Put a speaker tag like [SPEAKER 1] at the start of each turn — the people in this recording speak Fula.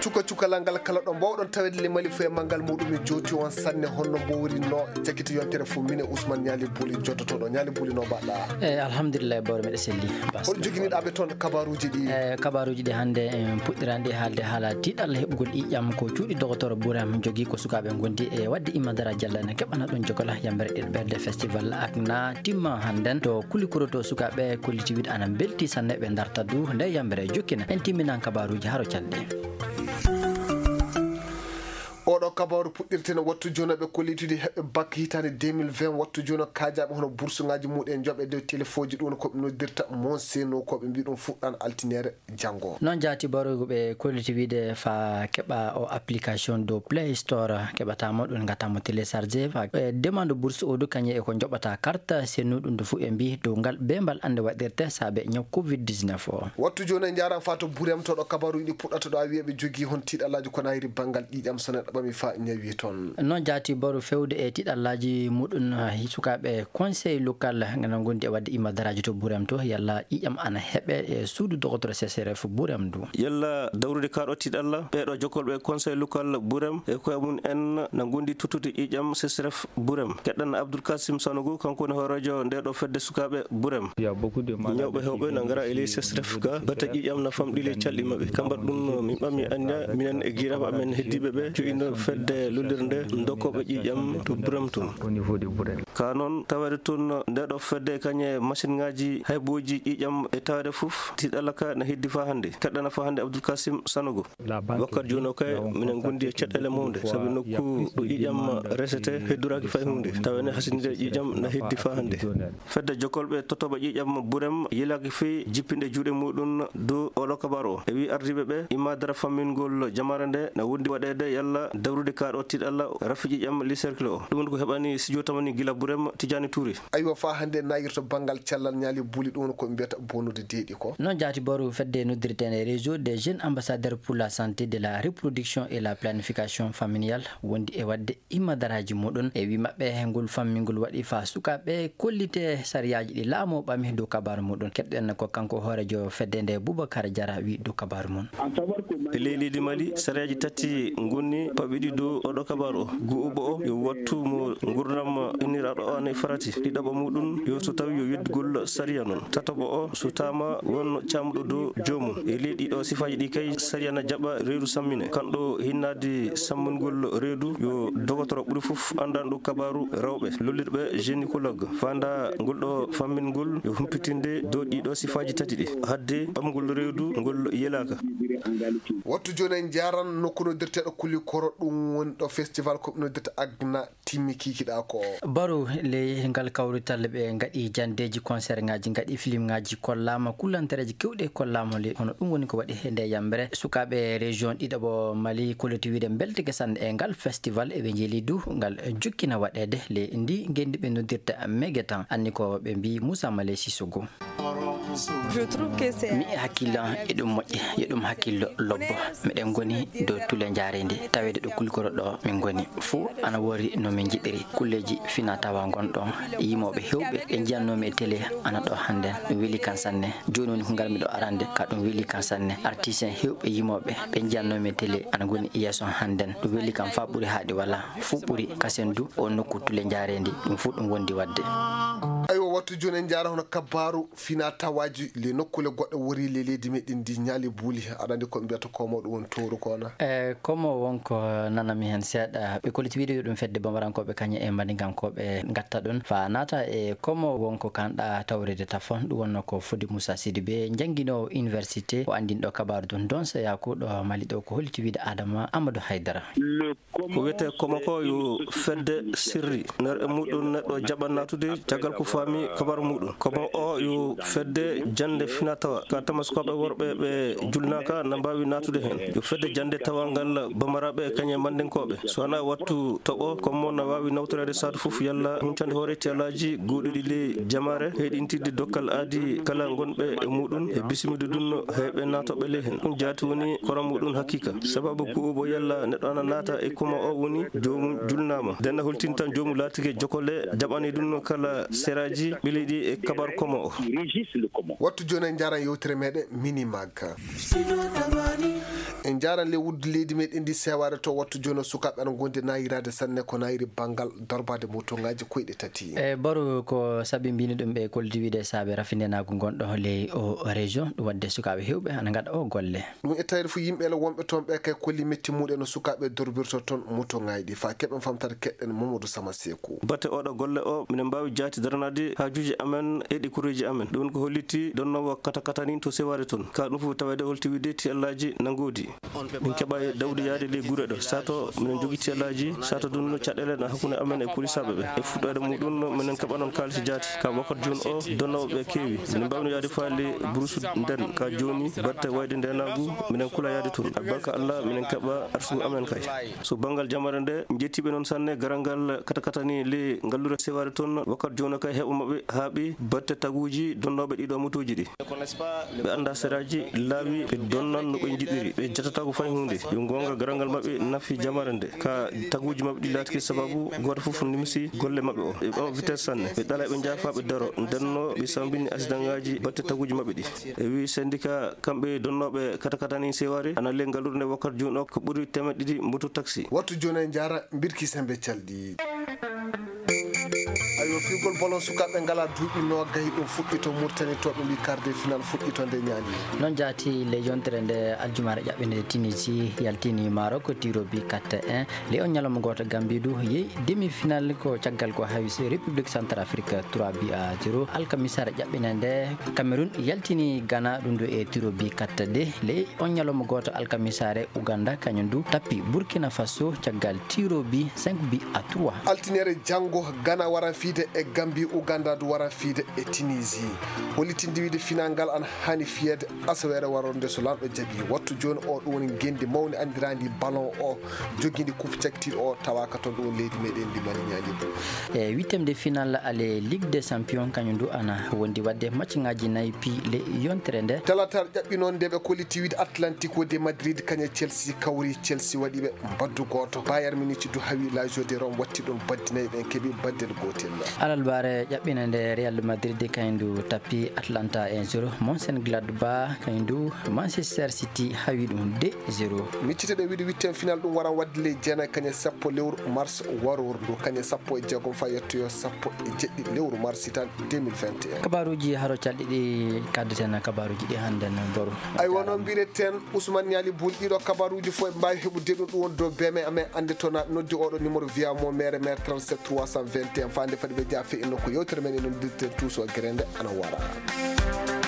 [SPEAKER 1] cukala ngal kala ɗo mbawɗon tawede le mali foye mangal muɗum e joti on sanne honno mbowrino jakkiti yontere fo mine Ousmane Nialy Bouli jottotoɗo Nialy Bouli no mbaɗɗa
[SPEAKER 2] alhamdulillah bawre meɗe selli
[SPEAKER 1] hol joginiɗaɓe toon kabaruji ɗi
[SPEAKER 2] kabaruji ɗi hannde en puɗɗirandi haalde haala tiiɗalla heɓugol ƴiƴam ko cuuɗi docteur Bourama jogui ko sukaɓe gondi e wadde Imadara Diallo ne keɓana ɗon jogola yambere ɗeɗɓerde festival akna timma hannden to kulikuro to sukaɓe kolliti wiide ana belti sanne ɓe darta du nde yambere jokkina en timminan kabaruji haro calɗe
[SPEAKER 1] oɗo kabaru puɗɗirteno wattu jonoɓe kollitude heɓɓe bac hitande 2020 wattu jono kajaɓe hono boursuŋaji muɗum joɓe dow téléphone ɗum koɓe noddirta mon seno koɓe mbi ɗum fuɗɗan altinere janggo
[SPEAKER 2] noon jaati barogo ɓe kolliti wiide fa keɓa o application dow play store keɓatamo ɗum gattamo téléchargé fa demande bourse odu kañe e ko joɓata carte sennu ɗum do fu ɓe mbi dow ngal bembal ande waɗirte saabe ñaw covid-19 o
[SPEAKER 1] wattu joni en jaran fa to Bourama toɗo kabaruji ɗi puɗɗata ɗo a wiyaɓe jogui hon tiiɗalaji kono ayri banggal ƴiƴam so neɗɗo ɓami fa ñawi toon
[SPEAKER 2] noon jaati baro fewde e tiɗallaji muɗum sukaɓe conseil local gana gondi e wadde imadaraji to Bourama to yalla ƴiƴam ana heeɓe e suudu docteur CCRF Bourama du
[SPEAKER 3] yalla dawrude kaɗo tiɗalla ɓeɗo jokkolɓe conseil local Bourama e koye mum en na gondi tuttude ƴiƴam CCRF Bourama keɗɗan Abdoul Kassim Sanogo kanko ne horejo ndeɗo fedde sukaɓe Bourama ñawɓe hewɓe na gara e ley CCRF ga batta ƴiƴam na famɗile calɗi mabɓe kambat ɗum min ɓammi anda minen e guiraɓe amen heddiɓe ɓe joɗino fedde lullirde dokkoɓe ƴiƴam to Bourama tun ka noon tawede tun ndeɗo fedde kañe machine ngaji hayboji ƴiƴam e tawede foof tiɗalla ka ne heddi fa hannde keɗɗana fa hannde Abdoul Kassim Sanogo wakkati joni o kay minen gondi e caɗele mumde saabi nokku ɗo ƴiƴam resete hedduraki fay hunde tawene hasinide ƴiƴam ne heddi fa hannde fedde jokkolɓe totoɓe ƴiƴam Bourama yilaki fi jippinde juuɗe muɗum do oɗo kabar o e wi ardiɓe ɓe Imadara fammingol jamare nde ne wondi waɗede yalla dawrude kaɗo tiɗalla rafi ƴiƴam li cercle o ɗum ko heɓani studio tamani gila Bourama Tidiane Touré
[SPEAKER 1] aywa fa hannde nayirto banggal cellal Nialy Bouli ɗum ko mbiyata bonude deeɗi ko
[SPEAKER 2] noon jaati boru fedde noddirtene réseau des jeunes ambassadeurs pour la santé de la reproduction et la planification familiale wondi e wadde imadaraji muɗum e wi mabɓe ngol fammingol waɗi fa sukaɓe kollite sariyaji ɗi laamo ɓami dow kabaru muɗum keɗɗen ko kanko hoorejo fedde nde Boubacar Diarra wi dow kabaru mum
[SPEAKER 3] e leydi Mali sariyaji tati gonni paɓiɗi dow oɗo kabaru o go'uɓo o yo wattu mo gurdam inniraɗo o ane farati ɗiɗaɓa muɗum yo so tawi yo yeddugol sariya noon tataɓo o so tama won camɗo dow jomum e leydi ɗo sifaji ɗi kay sariya na jaɓa reedu sammine kanɗo hinnade sammungol reedu yo dogotoro ɓuuri foof andanɗo kabaru rewɓe lollirɓe gynécologue fanda ngol ɗo fammingol yo humpitinde dow ɗiɗo sifaji tati ɗi hadde ɓamgol reedu ngol yelaka
[SPEAKER 1] wattu joni en jaran nokku noddirteɗo kuli koro ɗum woni ɗo festival ko noddirta agna timmi kikiɗa ko
[SPEAKER 2] baru le ngal kawritalle ɓe gaɗi jandeji concert ngaji gaɗi film ngaji kollama kullantereji kewɗe kollama le hono ɗum woni ko waɗi e nde yambere sukaɓe région ɗiɗaɓo Mali kolliti wiide belteke sanne e ngal festival eɓe jeeli du ngal jokkina waɗede le ndi gendi ɓe noddirta Meguetan anni ko ɓe mbi Moussa Malé Sissogo
[SPEAKER 4] Je trouve que c'est
[SPEAKER 2] mi hakkille e ɗum moƴƴi ye ɗum hakkillo lobbo miɗen goni dow tule jarendi tawede ɗo kulkoro ɗo min goni fuu ana wori no min jiɗiri kulleji fina tawa gonɗon yimoɓe hewɓe ɓe jiyannomi e télé ana ɗo hande ɗum weeli kan sanne joni woni ko garmi ɗo arande ka ɗum weeli kan sanne artiste en hewɓe yimoɓe ɓe jiyannomi e télé ana goni yeeso hannden ɗum weeli kam fa ɓuuri haaɗi wala fuu ɓuuri kasen du o nokku tule jarendi ɗum fuu ɗum wondi wadde
[SPEAKER 1] aywa wattu joni en jara hono kabaru fina tawaji le nokkule goɗɗo wori le leydi meɗen ndi Nialy Bouli aɗa andi ko mbiyata komo ɗum won touru kona
[SPEAKER 2] komo wonko nanami hen seeɗa ɓe kolliti wiide ɗum fedde bamarankoɓe kañe e mbaɗigankoɓe gatta ɗum fa nata e komo wonko kanɗa tawrede tafon ɗum wonno ko Fodi Moussa Sidibé jangguino université o andinɗo kabaru ɗum don so yakuɗo Mali ɗo ko holliti wiide Adama Amadou Haydara
[SPEAKER 3] ko wiyete komo ko yo fedde sirri nder e muɗum neɗɗo jaɓan natude caggal ko fami kabaru muɗum komo o yo fedde jande fina tawa ka tama sukaɓe worɓe ɓe julnaka na mbawi natude hen yo fedde jande tawangal bamaraɓe kañe mandenkoɓe so wona wattu toɓo comme na wawi nawtorede satu foof yalla huncande hoore telaji goɗɗiɗi le jamare heɗintidde dokkal aadi kala gonɓe e muɗum e bisimide ɗum heɓe natoɓe le hen ɗum jaati woni koram muɗum hakkika sababu ko obo yalla neɗɗo ana naata e koma o woni jomum julnama denna holtin tan jomum laatike jokole jaɓani ɗum kala seraji ɓileɗi e kabar komo o
[SPEAKER 5] mo.
[SPEAKER 1] wattu joni en jaran yewtere meɗen minimag en jaran le wuddu leydi meɗen ndi sewade to wattu joni sukaɓe ana gondi nayirade sanne ko nayiri banggal dorbade motoŋaji koyɗe tati
[SPEAKER 2] baro ko sabi mbini ɗum ɓe koldiwide saabe rafinenago gonɗo ley o région ɗum wadde sukaɓe hewɓe ana gaɗa o golle
[SPEAKER 1] ɗum e tawire fo yimɓele wonɓe toon ɓe kay kolli metti muɗen no sukaɓe dorbirto toon motoŋaji ɗi fa keɓen famtata keɗɗen Mamadou Sama Sekou
[SPEAKER 3] batte oɗo golle o minen mbawi jaati daranade hajuji amen e ɗi kureji amen ɗum ko holliti donnowo kata ni to seware toon ka ɗum fof tawede holtiwide tiyallaji nangodi min keɓa dawde yaade ley guure ɗo sato minen jogui tiyallaji sato ɗum caɗele no hakkude amen e police aɓe ɓe e fuɗɗode muɗum minen keɓa noon kalisi jaati ka wakkati joni o donnowo ɓe keewi minen mbawno yaade faali brousse nden ka joni batte wayde ndenagu minen kula yaade toon barka Allah minen keɓa arsugu amen kay so banggal jamare nde jettiɓe noon sanne garangal kata ni le ngallure seware toon wakkati joni kay heɓo mabɓe haaɓi batte taguji donnoɓe ɗiɗo motoji ɗi ɓe anda seraji laawi ɓe donnan no ɓe jiɗiri ɓe jatata ko fay hunde yo gonga garangal mabɓe nafi jamare nde ka taguji mabɓe ɗi laatiki sababu goto foof nimsi golle mabɓe o ɓe ɓama vitesse sanne ɓe ɗala ɓe jaafa ɓe daro ndenno ɓe sambini accident ngaji batte taguji mabɓe ɗi e wi syndicat kamɓe donnoɓe kata ni seware ana le ngallurde nde wakkati joni o ko ɓuuri temeɗɗe ɗiɗi moto taxi
[SPEAKER 1] wattu joni en jara birki sembe calɗi ayo figol bolon sukaɓe ngala duuɓi nogay ɗum fuɗɗi to Mauritanie to ɓe mbi quart de final fuɗɗi to nde ñaani
[SPEAKER 2] noon jaati le yontere nde aljumare ƴaɓɓinde Tunisie yaltini Maroc tirobi 4-1 le on ñalawma goto Gambidou yeeyi demi final ko caggal ko hawi République Centrafrique 3-0 alkamisare ƴaɓɓine nde Cameroun yaltini Ghana ɗum ɗo e tirobi 4-2 le on ñalawma goto alkamisare Ouganda kañum du tappi Burkina Faso caggal tirobi 5-3
[SPEAKER 1] altinere janggo Ghana wara fiide e Gambie Ouganda du wara fiide e Tunisie hollitinde wiide final ngal an hani fiyede asawere waronde so lamɗo jaaɓi wattu joni o ɗum woni gendi mawni andirandi ballon o joguidi coupe caktir o tawaka toon ɗum leydi meɗen ndi mani ñalibo
[SPEAKER 2] e huitiéme de finale ale Ligue des Champions kañum du ana wondi wadde match ngaji nayyi le yontere nde
[SPEAKER 1] talatar ƴaɓɓi noon nde ɓe kolliti wiide Atlantico de Madrid kañe Chelsea kawri Chelsea waɗi ɓe baddu goto Bayern Munich du hawi Lazio de Rome watti ɗon baddinayi ɓen keeɓi baddel gotel
[SPEAKER 2] alalbare ƴaɓɓina nde Real Madrid kañum du tappi Atlanta 1-0 Mönchengladbach kañum du Manchester City hawi ɗum 2-0
[SPEAKER 1] micciteɗe wiide huitiéme final ɗum waran wadde ley jeenayi kañe sappo lewru mars waror ndu kañe sappo e jeegom fa yettoyo sappo e jeɗɗi lewru mars hitan 2021
[SPEAKER 2] kabaruji haro calɗiɗi kaddeten kabaruji ɗi hande boru
[SPEAKER 1] ay wono mbireten Ousmane Niali Boul ɗiɗo kabaruji fof e mbawi heɓude ɗum woni dow beme amen ande toon noddi oɗo numéro via mo maire 37 321 fande fadi ɓe jaafe inno ko yewtere men enon dirten tous o guerende ana wara